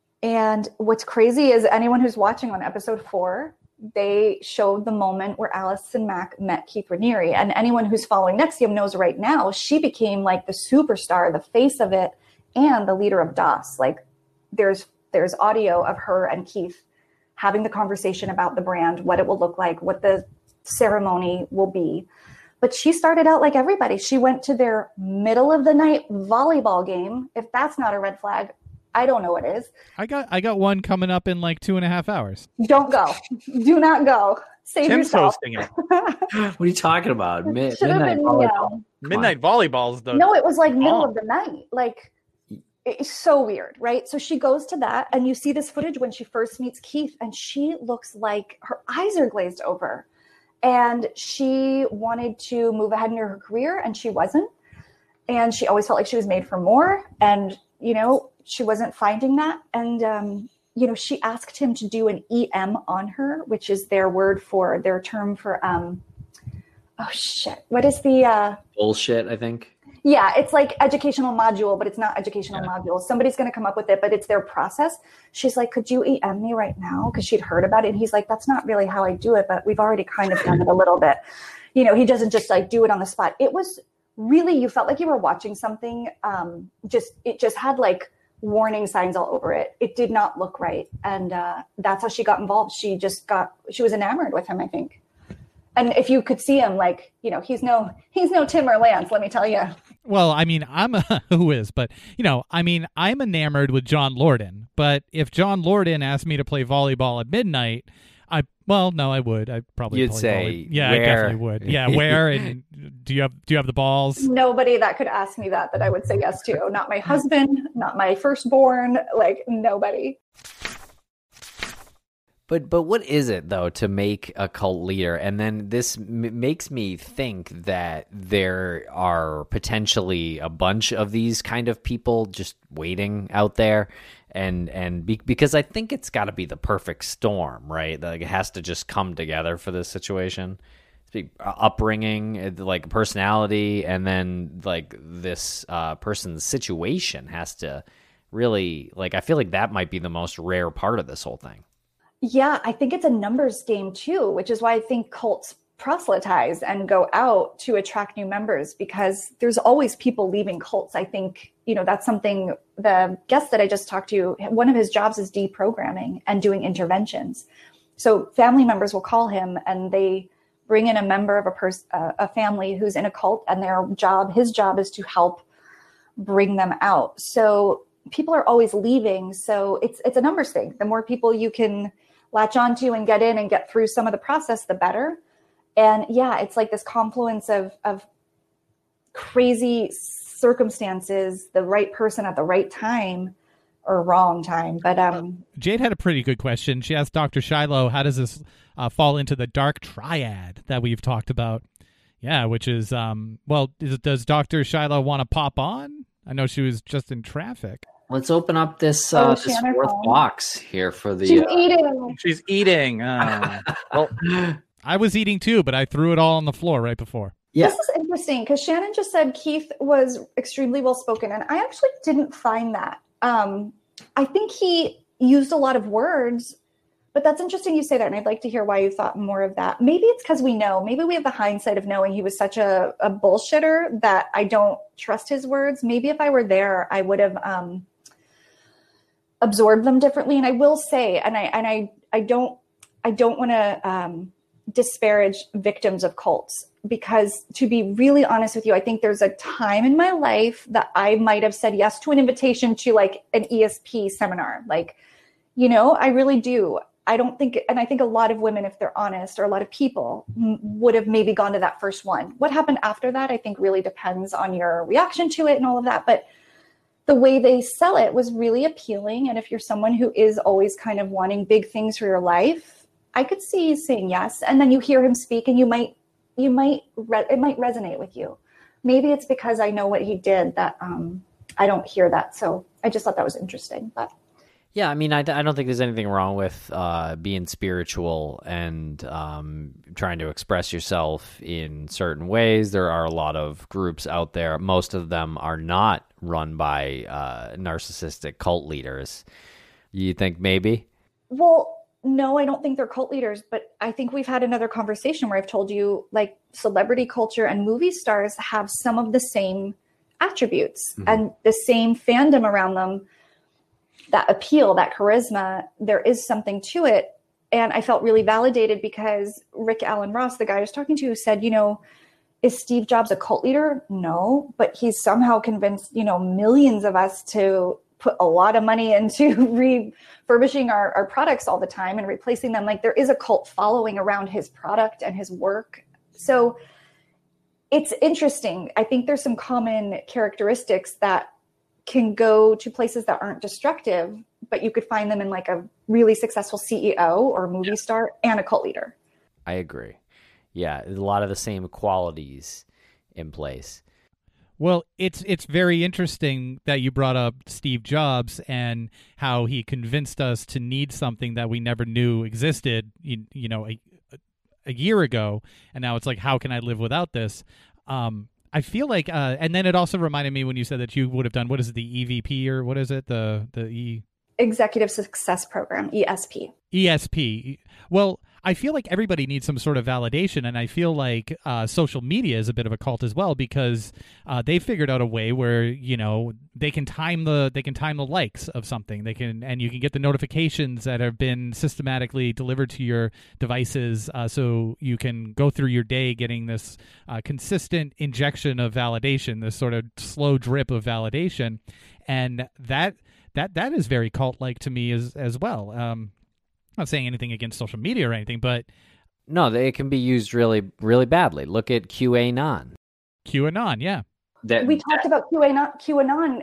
And what's crazy is anyone who's watching on episode four, they showed the moment where Allison Mack met Keith Raniere. And anyone who's following NXIVM knows right now, she became like the superstar, the face of it, and the leader of D O S. Like there's there's audio of her and Keith having the conversation about the brand, what it will look like, what the ceremony will be. But she started out like everybody. She went to their middle of the night volleyball game. If that's not a red flag, I don't know what is. I got I got one coming up in like two and a half hours. Don't go. Do not go. Save Tim's yourself. hosting it. What are you talking about? Mid- Should have midnight been, volleyball. yeah. Midnight volleyball's the No, it was like middle Oh. of the night. Like, it's so weird, right? So she goes to that, and you see this footage when she first meets Keith, and she looks like her eyes are glazed over. And she wanted to move ahead in her career, and she wasn't. And she always felt like she was made for more. And, you know, she wasn't finding that. And, um, you know, she asked him to do an E M on her, which is their word for, their term for, um, oh, shit. What is the... Uh, Bullshit, I think. Yeah, it's like educational module, but it's not educational Yeah. module. Somebody's going to come up with it, but it's their process. She's like, could you E M me right now? Because she'd heard about it. And he's like, that's not really how I do it, but we've already kind of done it a little bit. You know, he doesn't just like do it on the spot. It was really, you felt like you were watching something. Um, just, it just had like warning signs all over it. It did not look right. And uh, that's how she got involved. She just got, she was enamored with him, I think. And if you could see him, like, you know, he's no, he's no Tim or Lance, let me tell you. Well, I mean, I'm a, who is, but you know, I mean, I'm enamored with John Lorden. But if John Lorden asked me to play volleyball at midnight, I well, no, I would. I'd probably You'd play say, volley- yeah, where? I definitely would. Yeah, where and do you have do you have the balls? Nobody that could ask me that that I would say yes to. Not my husband, not my firstborn, like nobody. But but what is it though to make a cult leader? And then this m- makes me think that there are potentially a bunch of these kind of people just waiting out there, and and be, because I think it's got to be the perfect storm, right? Like it has to just come together for this situation. Upbringing, like personality, and then like this uh, person's situation has to really like. I feel like that might be the most rare part of this whole thing. Yeah, I think it's a numbers game too, which is why I think cults proselytize and go out to attract new members, because there's always people leaving cults. I think, you know, that's something the guest that I just talked to, one of his jobs is deprogramming and doing interventions. So family members will call him and they bring in a member of a person, uh, a family who's in a cult, and their job, his job is to help bring them out. So people are always leaving. So it's, it's a numbers thing. The more people you can latch onto and get in and get through some of the process, the better. And yeah, it's like this confluence of, of crazy circumstances, the right person at the right time or wrong time. But um, Jade had a pretty good question. She asked Doctor Shiloh, how does this uh, fall into the dark triad that we've talked about? Yeah, which is, um, well, is, does Doctor Shiloh want to pop on? I know she was just in traffic. Let's open up this uh, Oh, this Shannon fourth home. box here for the. she's uh, eating. She's eating. Uh, well, I was eating too, but I threw it all on the floor right before. yeah, This is interesting because Shannon just said Keith was extremely well spoken, and I actually didn't find that. Um, I think he used a lot of words, but that's interesting you say that, and I'd like to hear why you thought more of that. Maybe it's because we know. Maybe we have the hindsight of knowing he was such a, a bullshitter that I don't trust his words. Maybe if I were there, I would have um, absorbed them differently. And I will say, and I and I I don't I don't want to um, disparage victims of cults, because to be really honest with you, I think there's a time in my life that I might have said yes to an invitation to like an E S P seminar. Like, you know, I really do. I don't think, and I think a lot of women, if they're honest, or a lot of people m- would have maybe gone to that first one. What happened after that, I think really depends on your reaction to it and all of that. But the way they sell it was really appealing. And if you're someone who is always kind of wanting big things for your life, I could see you saying yes. And then you hear him speak and you might, you might, re- it might resonate with you. Maybe it's because I know what he did that um, I don't hear that. So I just thought that was interesting. But Yeah, I mean, I, I don't think there's anything wrong with uh, being spiritual and um, trying to express yourself in certain ways. There are a lot of groups out there. Most of them are not run by uh, narcissistic cult leaders. You think maybe? Well, no, I don't think they're cult leaders, but I think we've had another conversation where I've told you, like, celebrity culture and movie stars have some of the same attributes mm-hmm. and the same fandom around them, that appeal, that charisma. There is something to it. And I felt really validated because Rick Allen Ross, the guy I was talking to, said, you know, is Steve Jobs a cult leader? No, but he's somehow convinced, you know, millions of us to put a lot of money into refurbishing our, our products all the time and replacing them. Like, there is a cult following around his product and his work. So it's interesting. I think there's some common characteristics that can go to places that aren't destructive, but you could find them in like a really successful C E O or movie yeah. star and a cult leader. I agree. Yeah, a lot of the same qualities in place. Well, it's it's very interesting that you brought up Steve Jobs and how he convinced us to need something that we never knew existed, you, you know, a, a year ago, and now it's like, how can I live without this? Um, I feel like, uh, and then it also reminded me when you said that you would have done, what is it, the E V P or what is it, the the E Executive Success Program, E S P. E S P. Well, I feel like everybody needs some sort of validation, and I feel like uh, social media is a bit of a cult as well, because uh, they figured out a way where, you know, they can time the they can time the likes of something. They can, and you can get the notifications that have been systematically delivered to your devices, uh, so you can go through your day getting this uh, consistent injection of validation, this sort of slow drip of validation, and that that that is very cult-like to me as as well. Um, I'm not saying anything against social media or anything, but no, they can be used really, really badly. Look at QAnon. QAnon, yeah. That, we talked that, about QAnon. QAnon.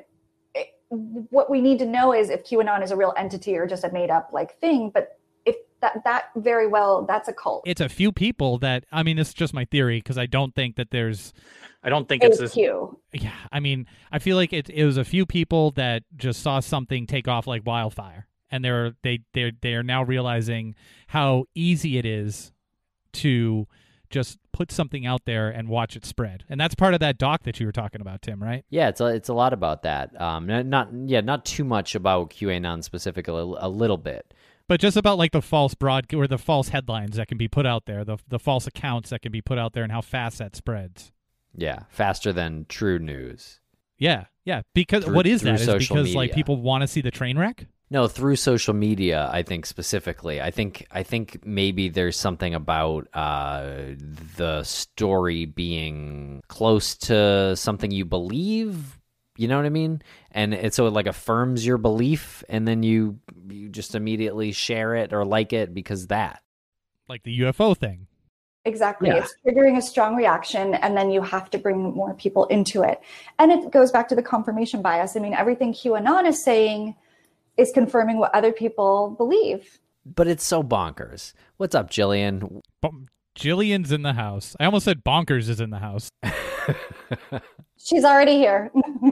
What we need to know is if QAnon is a real entity or just a made-up like thing. But if that that very well, that's a cult. It's a few people that, I mean, this is just my theory because I don't think that there's. I don't think it's this. Q. Yeah, I mean, I feel like it, it was a few people that just saw something take off like wildfire. And they're they they they are now realizing how easy it is to just put something out there and watch it spread. And that's part of that doc that you were talking about, Tim, right? Yeah, it's a, it's a lot about that. Um, not yeah, not too much about QAnon specifically, a, a little bit, But just about like the false broad or the false headlines that can be put out there, the the false accounts that can be put out there, and how fast that spreads. Yeah, faster than true news. Yeah, yeah. Because Through, what is that? Is social because media. like people want to see the train wreck? No, through social media, I think specifically. I think I think maybe there's something about uh, the story being close to something you believe. You know what I mean? And it so it like affirms your belief, and then you you just immediately share it or like it because that. Like the U F O thing. Exactly. Yeah. It's triggering a strong reaction, and then you have to bring more people into it. And it goes back to the confirmation bias. I mean, everything QAnon is saying is confirming what other people believe. But it's so bonkers. What's up, Jillian? B- Jillian's in the house. I almost said bonkers is in the house. She's already here.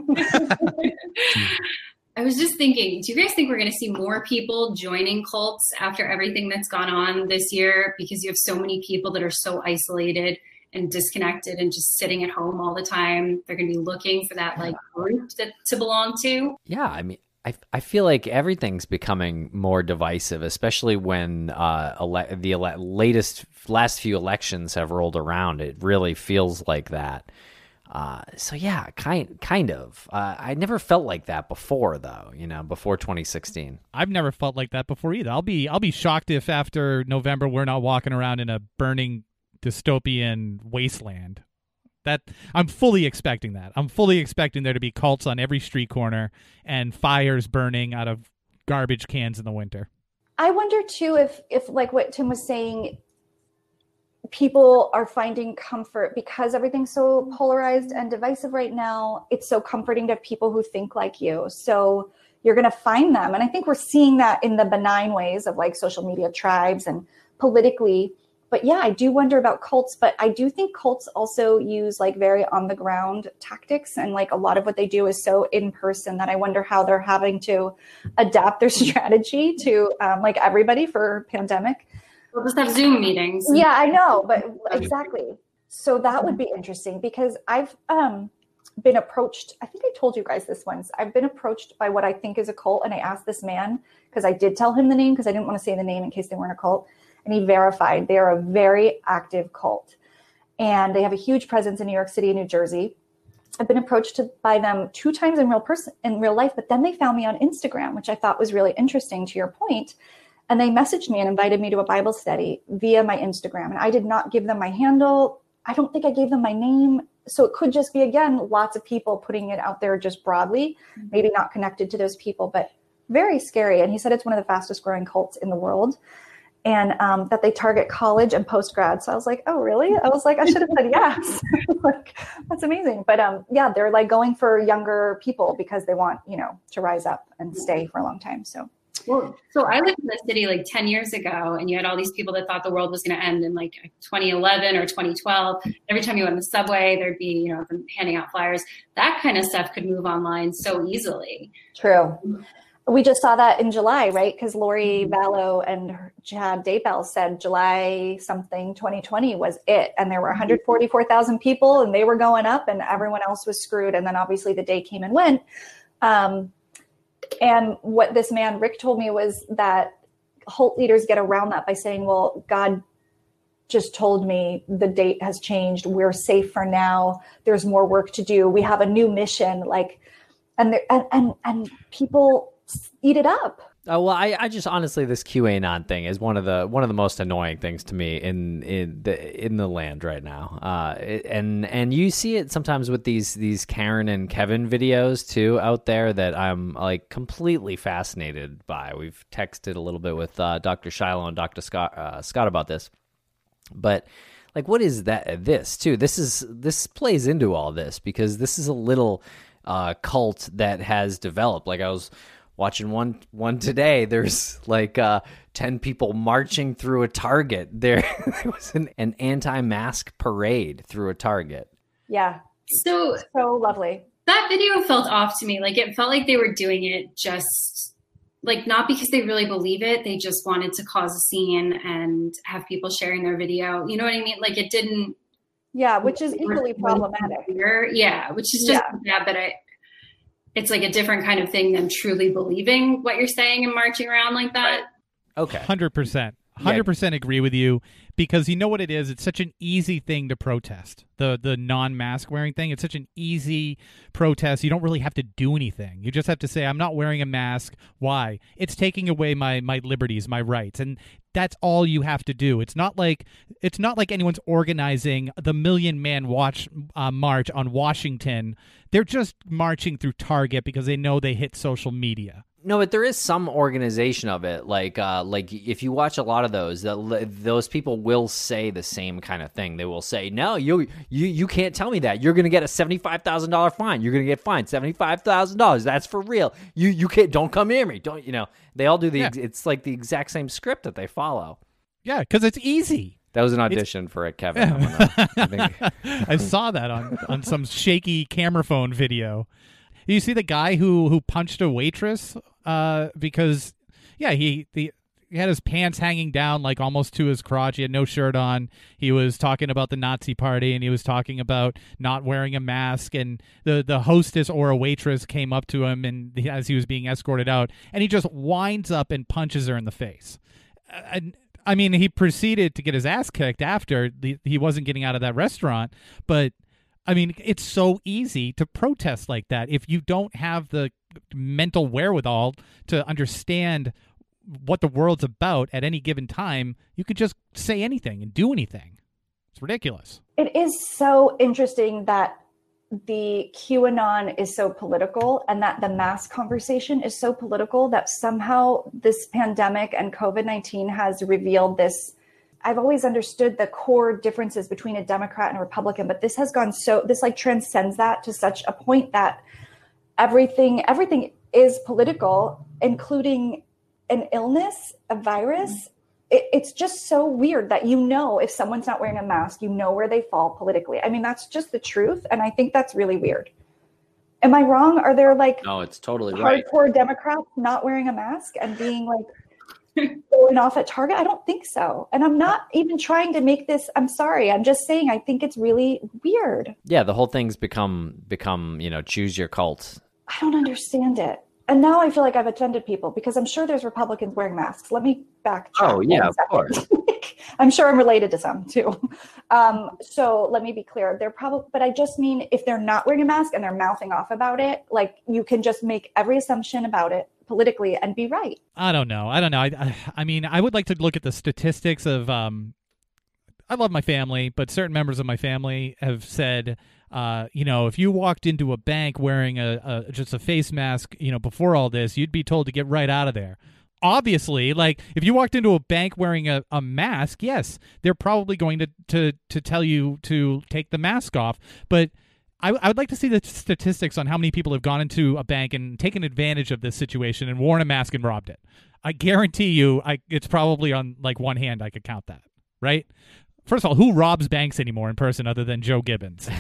I was just thinking, do you guys think we're going to see more people joining cults after everything that's gone on this year? Because you have so many people that are so isolated and disconnected and just sitting at home all the time. They're going to be looking for that like group that to belong to. Yeah, I mean, I I feel like everything's becoming more divisive, especially when uh, ele- the ele- latest last few elections have rolled around. It really feels like that. Uh, so yeah, kind kind of. Uh, I never felt like that before, though. You know, before twenty sixteen. I've never felt like that before either. I'll be I'll be shocked if after November we're not walking around in a burning dystopian wasteland. That I'm fully expecting that. I'm fully expecting there to be cults on every street corner and fires burning out of garbage cans in the winter. I wonder too if if like what Tim was saying, people are finding comfort because everything's so polarized and divisive right now. It's so comforting to have people who think like you. So you're going to find them. And I think we're seeing that in the benign ways of like social media tribes and politically. But yeah, I do wonder about cults, but I do think cults also use like very on the ground tactics. And like a lot of what they do is so in person that I wonder how they're having to adapt their strategy to um, like everybody for pandemic. We'll just have Zoom meetings. Yeah, I know, but exactly. So that would be interesting because I've um, been approached. I think I told you guys this once. I've been approached by what I think is a cult. And I asked this man because I did tell him the name because I didn't want to say the name in case they weren't a cult. And he verified they are a very active cult. And they have a huge presence in New York City and New Jersey. I've been approached to, by them two times in real person, in real life, but then they found me on Instagram, which I thought was really interesting to your point. And they messaged me and invited me to a Bible study via my Instagram. And I did not give them my handle. I don't think I gave them my name. So it could just be, again, lots of people putting it out there just broadly, maybe not connected to those people, but very scary. And he said it's one of the fastest growing cults in the world. And um, that they target college and post-grad. So I was like, oh, really? I was like, I should have said yes. Like, that's amazing. But um, yeah, they're like going for younger people because they want, you know, to rise up and stay for a long time. So. Well, so I lived in the city like ten years ago, and you had all these people that thought the world was going to end in like twenty eleven or twenty twelve. Every time you went on the subway, there'd be, you know, them handing out flyers. That kind of stuff could move online so easily. True. We just saw that in July, right? Because Lori Vallow and Chad Daybell said July something twenty twenty was it. And there were one hundred forty-four thousand people and they were going up and everyone else was screwed. And then obviously the day came and went. Um, and what this man, Rick, told me was that cult leaders get around that by saying, well, God just told me the date has changed. We're safe for now. There's more work to do. We have a new mission. Like, and there, and, and, and people eat it up. Oh well, I, I just honestly, this QAnon thing is one of the one of the most annoying things to me in in the in the land right now. Uh, it, and and you see it sometimes with these these Karen and Kevin videos too out there that I'm like completely fascinated by. We've texted a little bit with uh, Doctor Shiloh and Doctor Scott uh, Scott about this, but like, what is that? This too. This is this plays into all this because this is a little uh, cult that has developed. Like I was. Watching one one today, there's like uh, ten people marching through a Target. There, there was an, an anti-mask parade through a Target. Yeah. So so lovely. That video felt off to me. Like it felt like they were doing it just like not because they really believe it. They just wanted to cause a scene and have people sharing their video. You know what I mean? Like it didn't. Yeah, which is equally problematic. Yeah, which is just yeah. bad. But I. It's like a different kind of thing than truly believing what you're saying and marching around like that. Okay. one hundred percent. one hundred percent agree with you, because you know what it is? It's such an easy thing to protest. The the non-mask wearing thing, it's such an easy protest. You don't really have to do anything. You just have to say, I'm not wearing a mask. Why? It's taking away my my liberties, my rights. And that's all you have to do. It's not like it's not like anyone's organizing the Million Man Watch uh, March on Washington. They're just marching through Target because they know they hit social media. No, but there is some organization of it. Like, uh, like if you watch a lot of those, the, those people will say the same kind of thing. They will say, "No, you, you, you can't tell me that. You're going to get a seventy-five thousand dollar fine. You're going to get fined seventy-five thousand dollars. That's for real. You, you can't. Don't come near me. Don't. You know." They all do the. Yeah. It's like the exact same script that they follow. Yeah, because it's easy. That was an audition it's, for it, Kevin. Gonna, I, think. I saw that on, on some shaky camera phone video. You see the guy who, who punched a waitress uh, because, yeah, he, the, he had his pants hanging down like almost to his crotch. He had no shirt on. He was talking about the Nazi party, and he was talking about not wearing a mask. And the, the hostess or a waitress came up to him and he, as he was being escorted out, and he just winds up and punches her in the face. And I mean, he proceeded to get his ass kicked after. The, he wasn't getting out of that restaurant, but I mean, it's so easy to protest like that if you don't have the mental wherewithal to understand what the world's about at any given time. You could just say anything and do anything. It's ridiculous. It is so interesting that the QAnon is so political and that the mask conversation is so political that somehow this pandemic and COVID nineteen has revealed this. I've always understood the core differences between a Democrat and a Republican, but this has gone so, this like transcends that to such a point that everything, everything is political, including an illness, a virus. It, it's just so weird that, you know, if someone's not wearing a mask, you know where they fall politically. I mean, that's just the truth. And I think that's really weird. Am I wrong? Are there like no, it's totally right. hardcore Democrats not wearing a mask and being like, going off at Target? I don't think so. And I'm not even trying to make this, I'm sorry. I'm just saying, I think it's really weird. Yeah. The whole thing's become, become, you know, choose your cult. I don't understand it. And now I feel like I've offended people because I'm sure there's Republicans wearing masks. Let me backtrack. Oh yeah, of course. I'm sure I'm related to some too. Um, so let me be clear. They're probably, but I just mean if they're not wearing a mask and they're mouthing off about it, like you can just make every assumption about it politically and be right. I don't know. I don't know. I, I, I mean, I would like to look at the statistics of, um, I love my family, but certain members of my family have said, uh, you know, if you walked into a bank wearing a, a just a face mask, you know, before all this, you'd be told to get right out of there. Obviously, like if you walked into a bank wearing a, a mask, yes, they're probably going to, to, to tell you to take the mask off. But I, I would like to see the statistics on how many people have gone into a bank and taken advantage of this situation and worn a mask and robbed it. I guarantee you I, it's probably on like one hand I could count that, right? First of all, who robs banks anymore in person other than Joe Gibbons?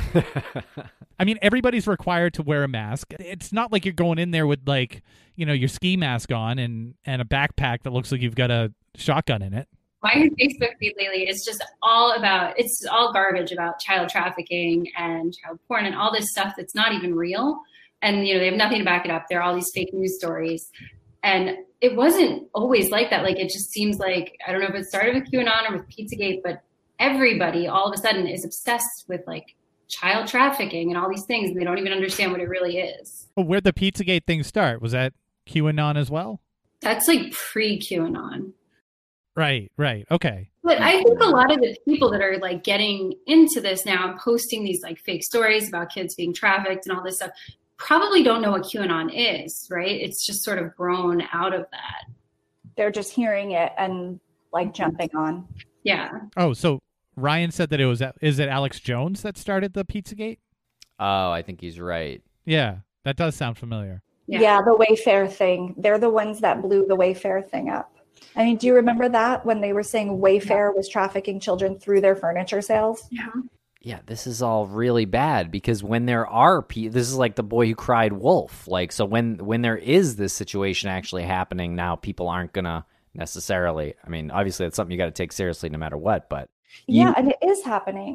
I mean, everybody's required to wear a mask. It's not like you're going in there with like, you know, your ski mask on and, and a backpack that looks like you've got a shotgun in it. My Facebook feed lately is just all about, it's all garbage about child trafficking and child porn and all this stuff that's not even real. And, you know, they have nothing to back it up. There are all these fake news stories. And it wasn't always like that. Like, it just seems like, I don't know if it started with QAnon or with Pizzagate, but everybody all of a sudden is obsessed with like child trafficking and all these things. And they don't even understand what it really is. Well, where'd the Pizzagate thing start? Was that QAnon as well? That's like pre-QAnon. Right, right. Okay. But I think a lot of the people that are like getting into this now and posting these like fake stories about kids being trafficked and all this stuff probably don't know what QAnon is, right? It's just sort of grown out of that. They're just hearing it and like jumping on. Yeah. Oh, so Ryan said that it was, is it Alex Jones that started the Pizzagate? Oh, I think he's right. Yeah, that does sound familiar. Yeah, yeah the Wayfair thing. They're the ones that blew the Wayfair thing up. I mean, do you remember that when they were saying Wayfair was trafficking children through their furniture sales? Yeah. Yeah, this is all really bad because when there are people, this is like the boy who cried wolf. Like, so when, when there is this situation actually happening now, people aren't going to necessarily, I mean, obviously it's something you got to take seriously no matter what, but. You, yeah, and it is happening.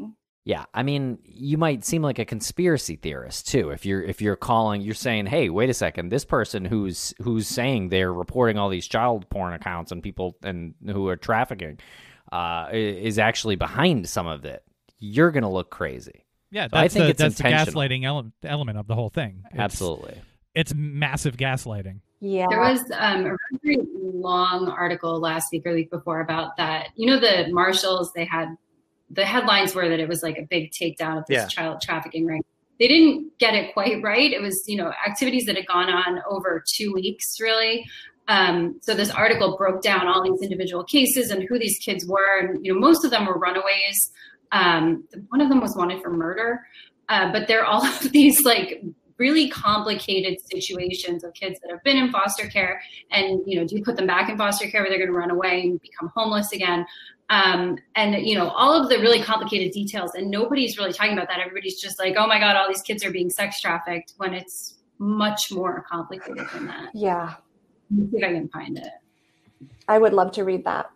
Yeah, I mean, you might seem like a conspiracy theorist too if you're if you're calling, you're saying, "Hey, wait a second, this person who's who's saying they're reporting all these child porn accounts and people and who are trafficking uh, is actually behind some of it." You're going to look crazy. Yeah, so I that's think the, it's that's the intentional. gaslighting ele- element of the whole thing. It's, Absolutely, it's massive gaslighting. Yeah. There was um, a very long article last week or the week before about that. You know, the marshals, they had the headlines were that it was like a big takedown of this Yeah. child trafficking ring. They didn't get it quite right. It was, you know, activities that had gone on over two weeks, really. Um, so this article broke down all these individual cases and who these kids were. And, you know, most of them were runaways. Um, one of them was wanted for murder. Uh, but they're all of these like really complicated situations of kids that have been in foster care. And, you know, do you put them back in foster care where they're going to run away and become homeless again? Um, and, you know, all of the really complicated details, and nobody's really talking about that. Everybody's just like, oh my God, all these kids are being sex trafficked, when it's much more complicated than that. Yeah. Let me see if I can find it. I would love to read that.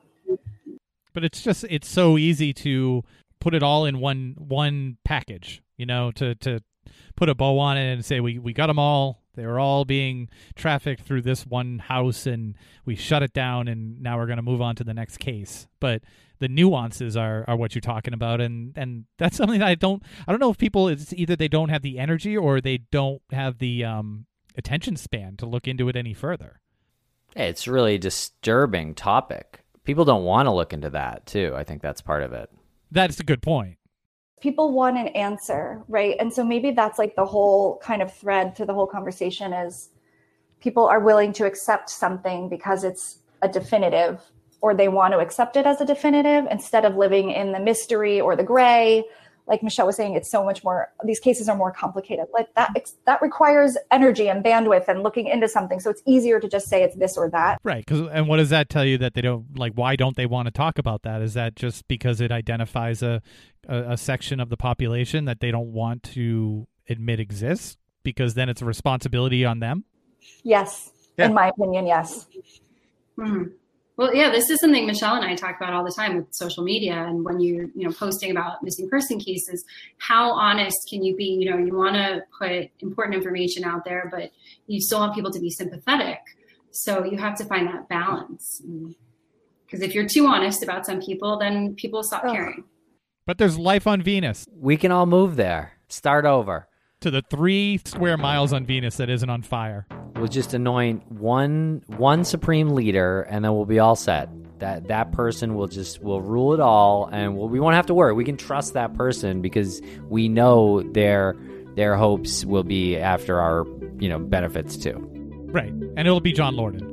But it's just, it's so easy to put it all in one one package, you know, to, to put a bow on it and say, we, we got them all. They were all being trafficked through this one house and we shut it down and now we're going to move on to the next case. But the nuances are, are what you're talking about. And, and that's something that I don't, I don't know if people, it's either they don't have the energy or they don't have the um, attention span to look into it any further. it's really a disturbing topic. People don't want to look into that too. I think that's part of it. That's a good point. People want an answer, right? And so maybe that's like the whole kind of thread to the whole conversation is people are willing to accept something because it's a definitive, or they want to accept it as a definitive instead of living in the mystery or the gray. Like Michelle was saying, it's so much more, these cases are more complicated. Like that, that requires energy and bandwidth and looking into something. So it's easier to just say it's this or that. Right. Cause, and what does that tell you that they don't, like, why don't they want to talk about that? Is that just because it identifies a, a, a section of the population that they don't want to admit exists? Because then it's a responsibility on them? Yes. Yeah. In my opinion, yes. Hmm. Well, yeah, this is something Michelle and I talk about all the time with social media. And when you're, you know, posting about missing person cases, how honest can you be? You know, you want to put important information out there, but you still want people to be sympathetic. So you have to find that balance. Because if you're too honest about some people, then people stop oh. caring. But there's life on Venus. We can all move there. Start over. To the three square miles on Venus that isn't on fire. We'll just anoint one one supreme leader, and then we'll be all set. That that person will just will rule it all, and we'll, we won't have to worry. We can trust that person because we know their their hopes will be after our you know benefits too. Right, and it'll be John Lorden.